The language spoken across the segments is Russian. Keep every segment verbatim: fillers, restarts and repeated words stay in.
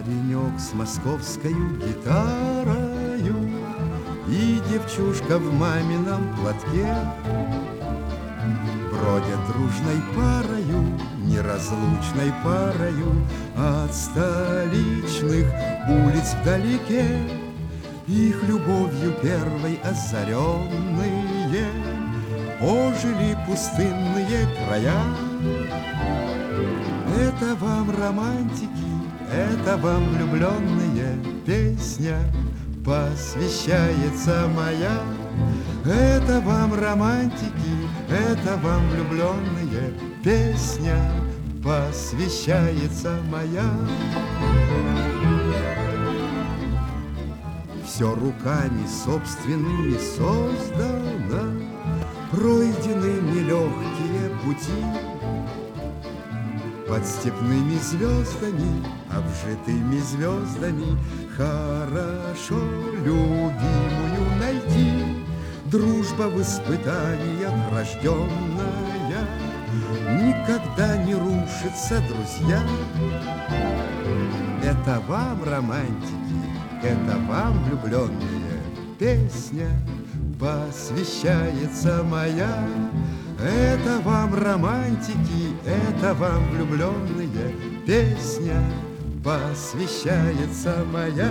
Паренек с московской гитарою и девчушка в мамином платке бродят дружной парою, неразлучной парою от столичных улиц вдалеке. Их любовью первой озаренные ожили пустынные края. Это вам романтики, это вам влюбленные, песня посвящается моя. Это вам романтики, это вам влюбленные, песня посвящается моя. Все руками собственными создано, пройдены нелегкие пути. Под степными звездами, обжитыми звездами, хорошо любимую найти. Дружба в испытаниях рожденная никогда не рушится, друзья. Это вам, романтики, это вам, влюбленные, песня посвящается моя. Это вам, романтики, это вам, влюбленные, песня посвящается моя.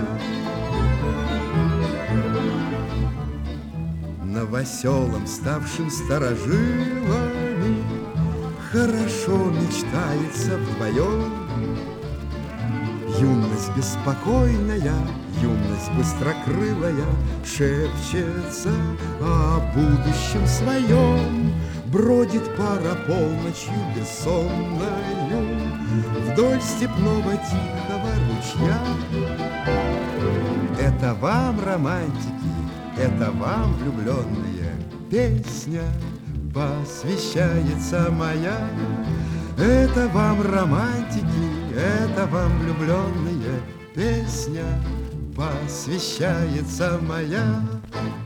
Новоселам, ставшим старожилами, хорошо мечтается вдвоем. Юность беспокойная, юность быстрокрылая шепчется о будущем своем. Бродит пара полночью бессонною вдоль степного тихого ручья. Это вам, романтики, это вам, влюбленные, песня посвящается моя. Это вам, романтики, это вам, влюбленные, песня посвящается моя.